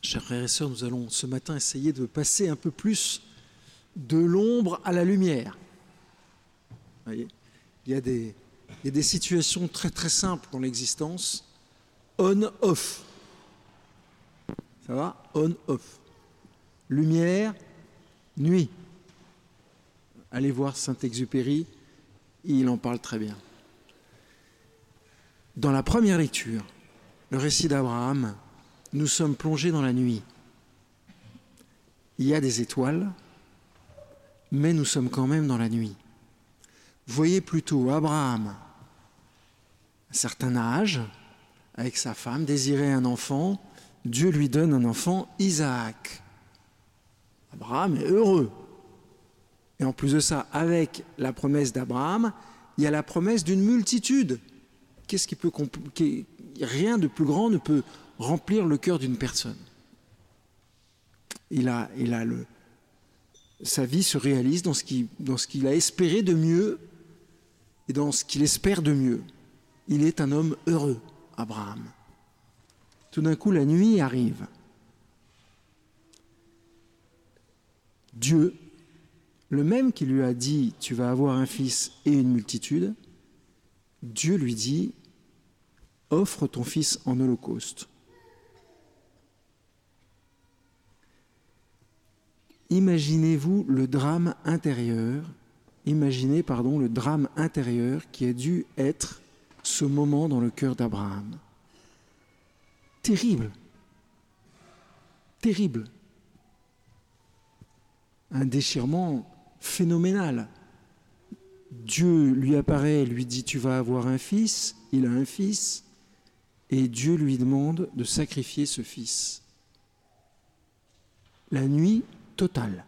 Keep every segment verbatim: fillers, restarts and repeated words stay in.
Chers frères et sœurs, nous allons ce matin essayer de passer un peu plus de l'ombre à la lumière. Vous voyez, il y a des, il y a des situations très très simples dans l'existence. On-off. Ça va? On-off. Lumière, nuit. Allez voir Saint-Exupéry, il en parle très bien. Dans la première lecture, le récit d'Abraham, nous sommes plongés dans la nuit. Il y a des étoiles, mais nous sommes quand même dans la nuit. Vous voyez plutôt Abraham, à un certain âge, avec sa femme, désirait un enfant. Dieu lui donne un enfant, Isaac. Abraham est heureux. Et en plus de ça, avec la promesse d'Abraham, il y a la promesse d'une multitude. Qu'est-ce qui peut compliquer ? Rien de plus grand ne peut remplir le cœur d'une personne. Il a, il a le, sa vie se réalise dans ce, qui, dans ce qu'il a espéré de mieux et dans ce qu'il espère de mieux. Il est un homme heureux, Abraham. Tout d'un coup, la nuit arrive. Dieu, le même qui lui a dit « tu vas avoir un fils et une multitude », Dieu lui dit « offre ton fils en holocauste ». Imaginez-vous le drame intérieur, imaginez, pardon, le drame intérieur qui a dû être ce moment dans le cœur d'Abraham. Terrible, terrible. Un déchirement phénoménal. Dieu lui apparaît, lui dit « tu vas avoir un fils », il a un fils, et Dieu lui demande de sacrifier ce fils. La nuit totale.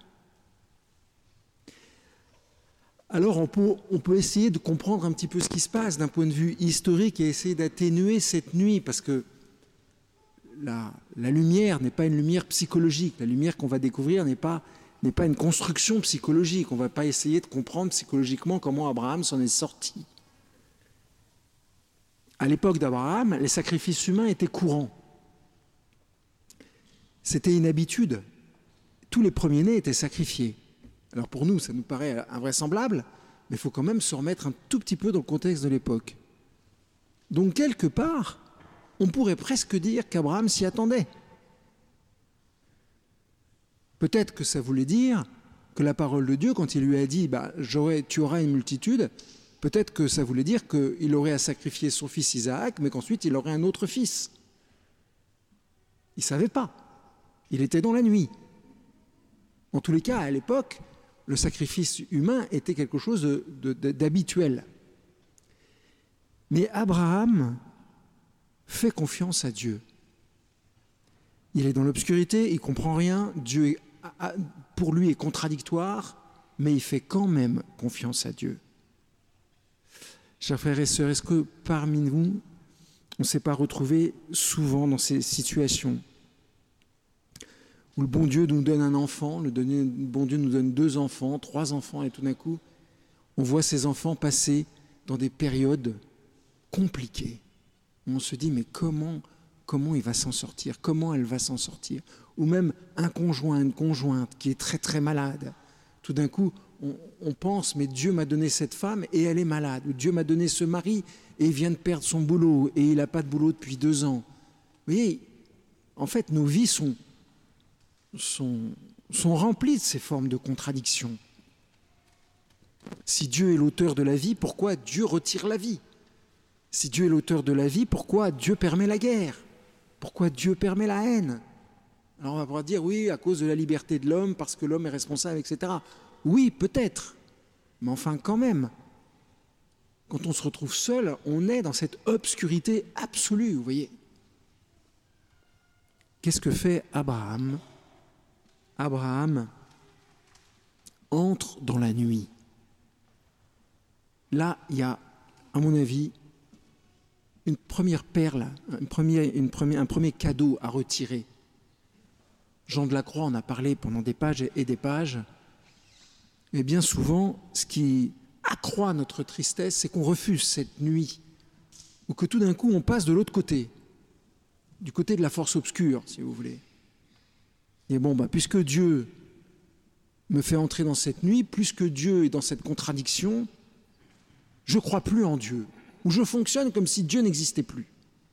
Alors on peut, on peut essayer de comprendre un petit peu ce qui se passe d'un point de vue historique et essayer d'atténuer cette nuit, parce que la, la lumière n'est pas une lumière psychologique, la lumière qu'on va découvrir n'est pas, n'est pas une construction psychologique, on ne va pas essayer de comprendre psychologiquement comment Abraham s'en est sorti. À l'époque d'Abraham, les sacrifices humains étaient courants. C'était une habitude. Tous les premiers-nés étaient sacrifiés. Alors pour nous, ça nous paraît invraisemblable, mais il faut quand même se remettre un tout petit peu dans le contexte de l'époque. Donc quelque part, on pourrait presque dire qu'Abraham s'y attendait. Peut-être que ça voulait dire que la parole de Dieu, quand il lui a dit bah, « tu auras une multitude », peut-être que ça voulait dire qu'il aurait à sacrifier son fils Isaac, mais qu'ensuite il aurait un autre fils. Il ne savait pas. Il était dans la nuit. En tous les cas, à l'époque, le sacrifice humain était quelque chose de, de, de, d'habituel. Mais Abraham fait confiance à Dieu. Il est dans l'obscurité, il ne comprend rien, Dieu est, pour lui est contradictoire, mais il fait quand même confiance à Dieu. Chers frères et sœurs, est-ce que parmi nous, on ne s'est pas retrouvé souvent dans ces situations où le bon Dieu nous donne un enfant, le bon Dieu nous donne deux enfants, trois enfants, et tout d'un coup, on voit ces enfants passer dans des périodes compliquées. On se dit, mais comment, comment il va s'en sortir? Comment elle va s'en sortir? Ou même un conjoint, une conjointe qui est très très malade. Tout d'un coup, on, on pense, mais Dieu m'a donné cette femme et elle est malade. Ou Dieu m'a donné ce mari et il vient de perdre son boulot et il n'a pas de boulot depuis deux ans. Vous voyez, en fait, nos vies sont... Sont, sont remplis de ces formes de contradictions. Si Dieu est l'auteur de la vie, pourquoi Dieu retire la vie? Si Dieu est l'auteur de la vie, pourquoi Dieu permet la guerre? Pourquoi Dieu permet la haine? Alors on va pouvoir dire, oui, à cause de la liberté de l'homme, parce que l'homme est responsable, et cetera. Oui, peut-être, mais enfin quand même, quand on se retrouve seul, on est dans cette obscurité absolue, vous voyez. Qu'est-ce que fait Abraham? Abraham entre dans la nuit. Là, il y a, à mon avis, une première perle, une première, une première, un premier cadeau à retirer. Jean de la Croix en a parlé pendant des pages et des pages. Mais bien souvent, ce qui accroît notre tristesse, c'est qu'on refuse cette nuit, ou que tout d'un coup, on passe de l'autre côté, du côté de la force obscure, si vous voulez. Et bon, bah, puisque Dieu me fait entrer dans cette nuit, puisque Dieu est dans cette contradiction, je ne crois plus en Dieu, ou je fonctionne comme si Dieu n'existait plus.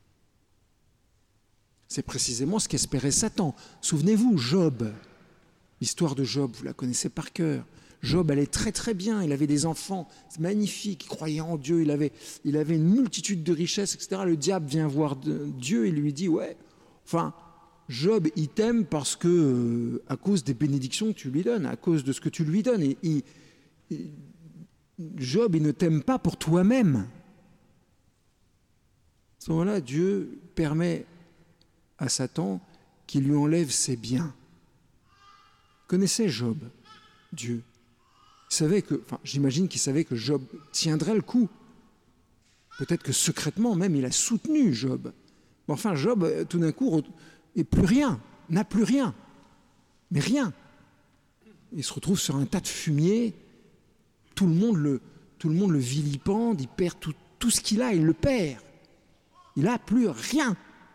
C'est précisément ce qu'espérait Satan. Souvenez-vous, Job, l'histoire de Job, vous la connaissez par cœur. Job allait très très bien, il avait des enfants magnifiques, il croyait en Dieu, il avait, il avait une multitude de richesses, et cetera. Le diable vient voir Dieu et lui dit, ouais, enfin, Job, il t'aime parce que, euh, à cause des bénédictions que tu lui donnes, à cause de ce que tu lui donnes. Et, et, et Job, il ne t'aime pas pour toi-même. À ce moment-là, Dieu permet à Satan qu'il lui enlève ses biens. Connaissez Job, Dieu. Il savait que, enfin, j'imagine qu'il savait que Job tiendrait le coup. Peut-être que secrètement même, il a soutenu Job. Mais enfin, Job, tout d'un coup, n'est plus rien, n'a plus rien. Mais rien. Il se retrouve sur un tas de fumier. Tout le monde le, tout le monde le vilipende. Il perd tout, tout ce qu'il a, il le perd. Il n'a plus rien.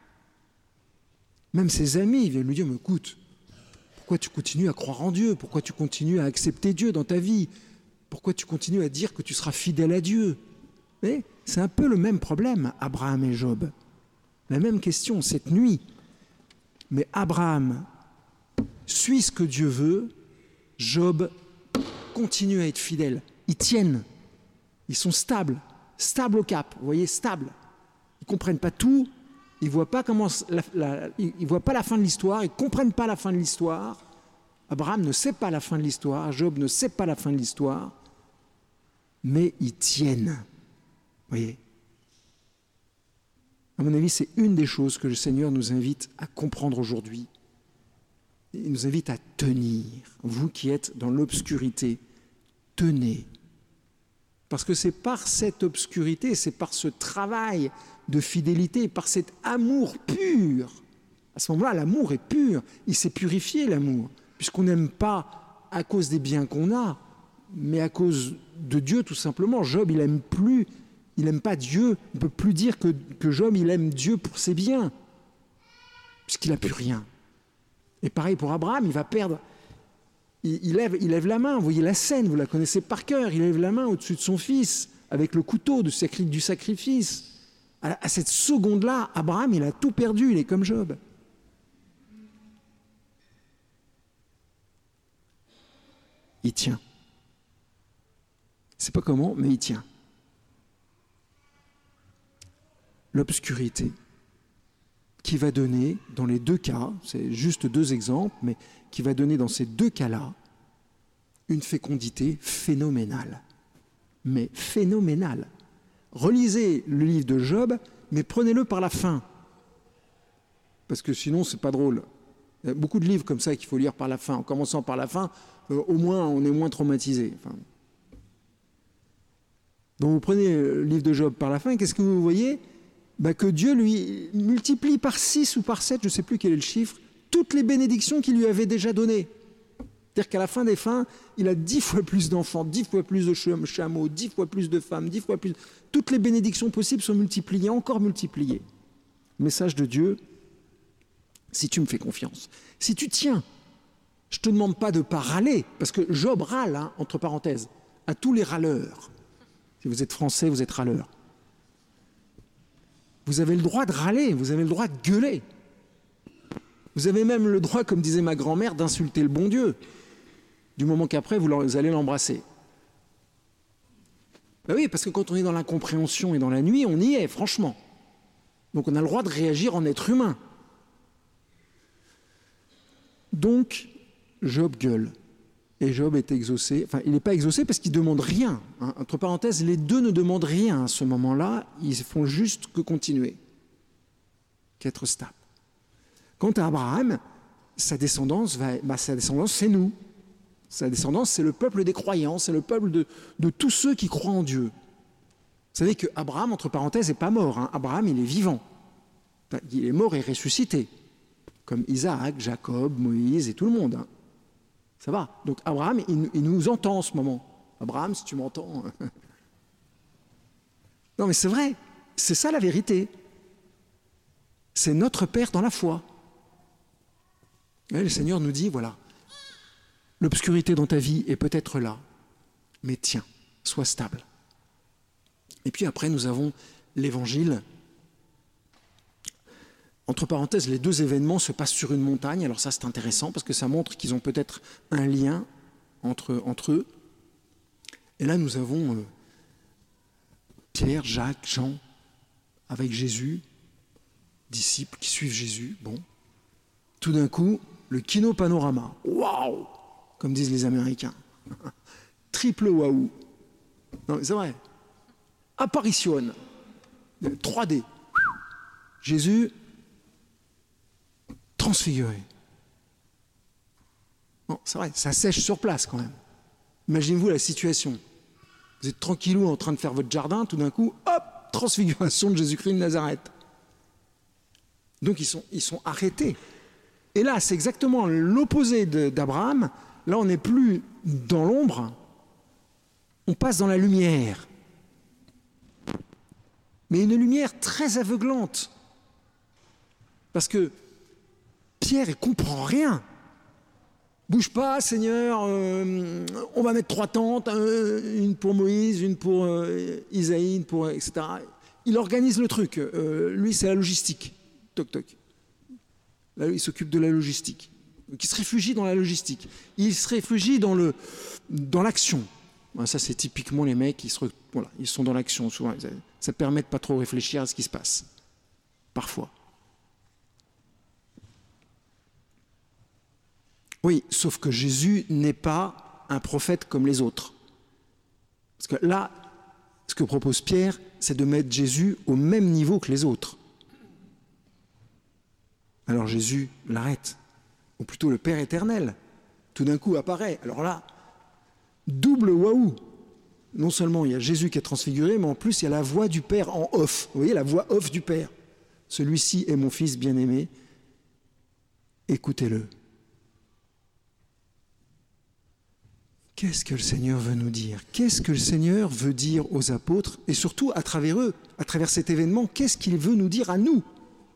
Même ses amis viennent lui dire, mais écoute, pourquoi tu continues à croire en Dieu? Pourquoi tu continues à accepter Dieu dans ta vie? Pourquoi tu continues à dire que tu seras fidèle à Dieu? Mais c'est un peu le même problème, Abraham et Job. La même question cette nuit. Mais Abraham suit ce que Dieu veut, Job continue à être fidèle. Ils tiennent, ils sont stables, stables au cap, vous voyez, stables. Ils ne comprennent pas tout, ils ne voient pas comment la, la, ils voient pas la fin de l'histoire, ils ne comprennent pas la fin de l'histoire. Abraham ne sait pas la fin de l'histoire, Job ne sait pas la fin de l'histoire, mais ils tiennent. Vous voyez ? À mon avis, c'est une des choses que le Seigneur nous invite à comprendre aujourd'hui. Il nous invite à tenir. Vous qui êtes dans l'obscurité, tenez. Parce que c'est par cette obscurité, c'est par ce travail de fidélité, par cet amour pur. À ce moment-là, l'amour est pur. Il s'est purifié, l'amour. Puisqu'on n'aime pas à cause des biens qu'on a, mais à cause de Dieu, tout simplement. Job, il n'aime plus, il n'aime pas Dieu. On ne peut plus dire que, que Job, il aime Dieu pour ses biens, puisqu'il n'a plus rien. Et pareil pour Abraham, il va perdre... Il, il, lève, il lève la main, vous voyez la scène, vous la connaissez par cœur. Il lève la main au-dessus de son fils, avec le couteau du, sacri, du sacrifice. À, à cette seconde-là, Abraham, il a tout perdu, il est comme Job. Il tient. Je ne sais pas comment, mais il tient. L'obscurité qui va donner, dans les deux cas, c'est juste deux exemples, mais qui va donner dans ces deux cas-là une fécondité phénoménale. Mais phénoménale. Relisez le livre de Job, mais prenez-le par la fin. Parce que sinon, c'est pas drôle. Il y a beaucoup de livres comme ça qu'il faut lire par la fin. En commençant par la fin, euh, au moins, on est moins traumatisé. Enfin... Donc, vous prenez le livre de Job par la fin, qu'est-ce que vous voyez ? Ben que Dieu lui multiplie par six ou par sept, je ne sais plus quel est le chiffre, toutes les bénédictions qu'il lui avait déjà données. C'est-à-dire qu'à la fin des fins, il a dix fois plus d'enfants, dix fois plus de chameaux, dix fois plus de femmes, dix fois plus... Toutes les bénédictions possibles sont multipliées, encore multipliées. Message de Dieu, si tu me fais confiance, si tu tiens, je ne te demande pas de ne pas râler, parce que Job râle, hein, entre parenthèses, à tous les râleurs. Si vous êtes français, vous êtes râleur. Vous avez le droit de râler, vous avez le droit de gueuler. Vous avez même le droit, comme disait ma grand-mère, d'insulter le bon Dieu, du moment qu'après, vous allez l'embrasser. Ben oui, parce que quand on est dans l'incompréhension et dans la nuit, on y est, franchement. Donc on a le droit de réagir en être humain. Donc, Job gueule. Et Job est exaucé. Enfin, il n'est pas exaucé parce qu'il ne demande rien. Hein. Entre parenthèses, les deux ne demandent rien à ce moment-là. Ils font juste que continuer, qu'être stable. Quant à Abraham, sa descendance, va, bah, sa descendance, c'est nous. Sa descendance, c'est le peuple des croyants, c'est le peuple de, de tous ceux qui croient en Dieu. Vous savez qu'Abraham, entre parenthèses, n'est pas mort. Hein. Abraham, il est vivant. Il est mort et ressuscité. Comme Isaac, Jacob, Moïse et tout le monde. Hein. Ça va. Donc Abraham, il, il nous entend en ce moment. Abraham, si tu m'entends. Non, mais c'est vrai. C'est ça la vérité. C'est notre Père dans la foi. Et le Seigneur nous dit, voilà, l'obscurité dans ta vie est peut-être là, mais tiens, sois stable. Et puis après, nous avons l'évangile. Entre parenthèses, les deux événements se passent sur une montagne. Alors ça, c'est intéressant parce que ça montre qu'ils ont peut-être un lien entre, entre eux. Et là, nous avons euh, Pierre, Jacques, Jean, avec Jésus, disciples qui suivent Jésus. Bon, tout d'un coup, le kino panorama. Waouh, comme disent les Américains. Triple waouh. Non, mais c'est vrai. Apparition. trois D. Jésus transfiguré. Non, c'est vrai, ça sèche sur place quand même. Imaginez-vous la situation. Vous êtes tranquillou en train de faire votre jardin, tout d'un coup, hop, transfiguration de Jésus-Christ de Nazareth. Donc ils sont, ils sont arrêtés. Et là, c'est exactement l'opposé de, d'Abraham. Là, on n'est plus dans l'ombre, on passe dans la lumière. Mais une lumière très aveuglante. Parce que Pierre, il ne comprend rien. Bouge pas, Seigneur, euh, on va mettre trois tentes, euh, une pour Moïse, une pour euh, Isaïe, une pour, et cetera. Il organise le truc. Euh, lui, c'est la logistique. Toc, toc. Là, il s'occupe de la logistique. Donc, il se réfugie dans la logistique. Il se réfugie dans, le, dans l'action. Ça, c'est typiquement les mecs, ils, se, voilà, ils sont dans l'action. Souvent, ça permet de pas trop réfléchir à ce qui se passe. Parfois. Oui, sauf que Jésus n'est pas un prophète comme les autres. Parce que là, ce que propose Pierre, c'est de mettre Jésus au même niveau que les autres. Alors Jésus l'arrête, ou plutôt le Père éternel, tout d'un coup apparaît. Alors là, double waouh. Non seulement il y a Jésus qui est transfiguré, mais en plus il y a la voix du Père en off. Vous voyez, la voix off du Père. Celui-ci est mon Fils bien-aimé, écoutez-le. Qu'est-ce que le Seigneur veut nous dire? Qu'est-ce que le Seigneur veut dire aux apôtres? Et surtout, à travers eux, à travers cet événement, qu'est-ce qu'il veut nous dire à nous?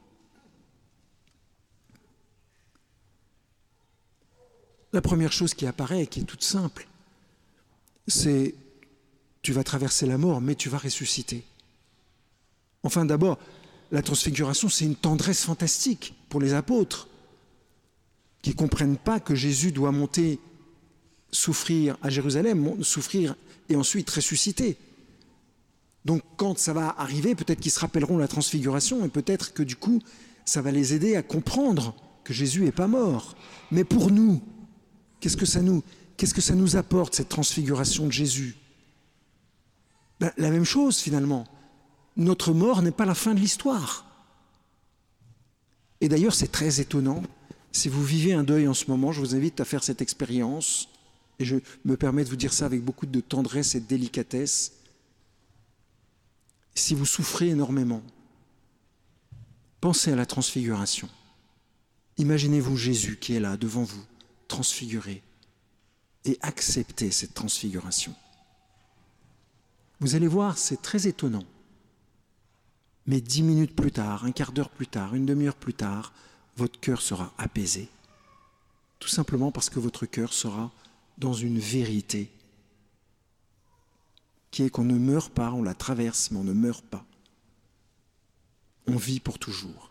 La première chose qui apparaît, et qui est toute simple, c'est tu vas traverser la mort, mais tu vas ressusciter. Enfin, d'abord, la transfiguration, c'est une tendresse fantastique pour les apôtres qui ne comprennent pas que Jésus doit monter souffrir à Jérusalem, souffrir et ensuite ressusciter. Donc quand ça va arriver, peut-être qu'ils se rappelleront la transfiguration et peut-être que du coup, ça va les aider à comprendre que Jésus n'est pas mort. Mais pour nous, qu'est-ce que ça nous, qu'est-ce que ça nous apporte, cette transfiguration de Jésus? Ben, la même chose finalement. Notre mort n'est pas la fin de l'histoire. Et d'ailleurs, c'est très étonnant. Si vous vivez un deuil en ce moment, je vous invite à faire cette expérience. Et je me permets de vous dire ça avec beaucoup de tendresse et de délicatesse. Si vous souffrez énormément, pensez à la transfiguration. Imaginez-vous Jésus qui est là devant vous, transfiguré, et acceptez cette transfiguration. Vous allez voir, c'est très étonnant. Mais dix minutes plus tard, un quart d'heure plus tard, une demi-heure plus tard, votre cœur sera apaisé. Tout simplement parce que votre cœur sera dans une vérité qui est qu'on ne meurt pas, on la traverse, mais on ne meurt pas. On vit pour toujours.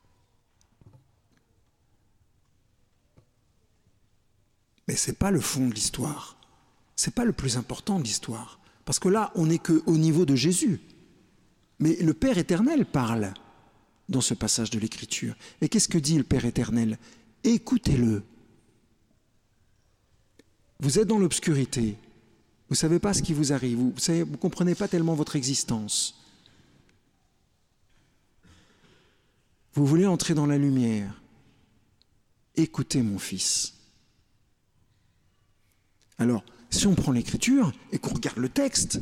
Mais ce n'est pas le fond de l'histoire. Ce n'est pas le plus important de l'histoire. Parce que là, on n'est qu'au niveau de Jésus. Mais le Père éternel parle dans ce passage de l'Écriture. Et qu'est-ce que dit le Père éternel? Écoutez-le. Vous êtes dans l'obscurité, vous ne savez pas ce qui vous arrive, vous ne vous comprenez pas tellement votre existence. Vous voulez entrer dans la lumière. Écoutez mon Fils. Alors, si on prend l'Écriture et qu'on regarde le texte,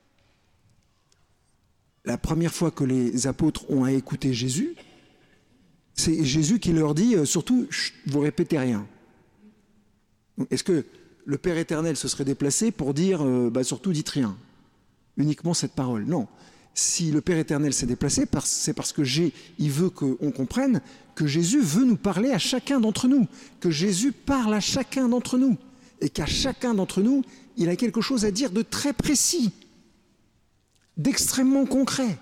la première fois que les apôtres ont à écouter Jésus, c'est Jésus qui leur dit, surtout, chut, vous répétez rien. Est-ce que le Père éternel se serait déplacé pour dire, euh, bah surtout dites rien, uniquement cette parole? Non, Si le Père éternel s'est déplacé, c'est parce que j'ai, il veut qu'on comprenne que Jésus veut nous parler à chacun d'entre nous, que Jésus parle à chacun d'entre nous, et qu'à chacun d'entre nous, il a quelque chose à dire de très précis, d'extrêmement concret.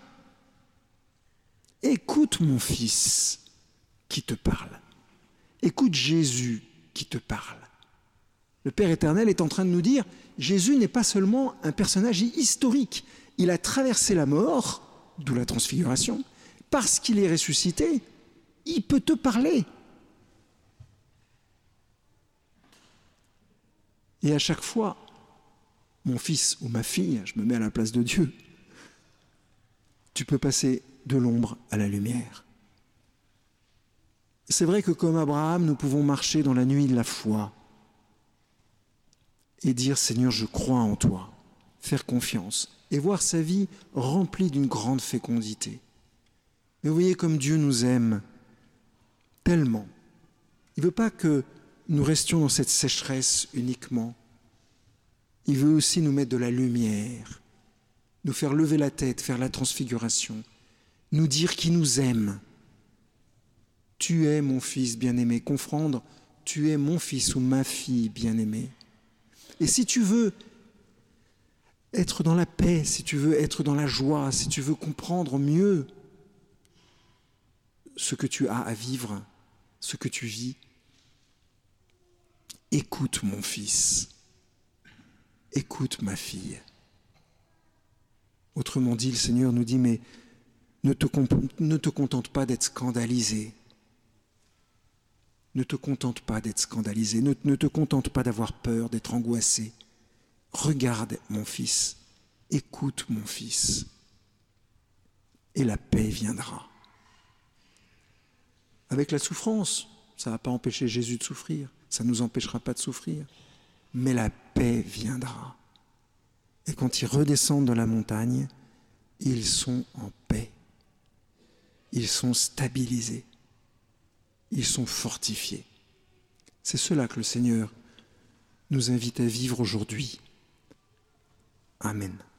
Écoute mon fils qui te parle. Écoute Jésus qui te parle. Le Père éternel est en train de nous dire, Jésus n'est pas seulement un personnage historique. Il a traversé la mort, d'où la transfiguration. Parce qu'il est ressuscité, il peut te parler. Et à chaque fois, mon fils ou ma fille, je me mets à la place de Dieu, tu peux passer de l'ombre à la lumière. C'est vrai que comme Abraham, nous pouvons marcher dans la nuit de la foi et dire « Seigneur, je crois en toi », faire confiance et voir sa vie remplie d'une grande fécondité. Mais vous voyez comme Dieu nous aime tellement. Il ne veut pas que nous restions dans cette sécheresse uniquement. Il veut aussi nous mettre de la lumière, nous faire lever la tête, faire la transfiguration, nous dire qu'il nous aime. Tu es mon fils bien-aimé. Confondre, tu es mon fils ou ma fille bien-aimée. Et si tu veux être dans la paix, si tu veux être dans la joie, si tu veux comprendre mieux ce que tu as à vivre, ce que tu vis, écoute mon fils, écoute ma fille. Autrement dit, le Seigneur nous dit, mais ne te, ne te contente pas d'être scandalisé. Ne te contente pas d'être scandalisé, ne, ne te contente pas d'avoir peur, d'être angoissé. Regarde mon fils, écoute mon fils, et la paix viendra. Avec la souffrance, ça ne va pas empêcher Jésus de souffrir, ça ne nous empêchera pas de souffrir, mais la paix viendra. Et quand ils redescendent de la montagne, ils sont en paix, ils sont stabilisés. Ils sont fortifiés. C'est cela que le Seigneur nous invite à vivre aujourd'hui. Amen.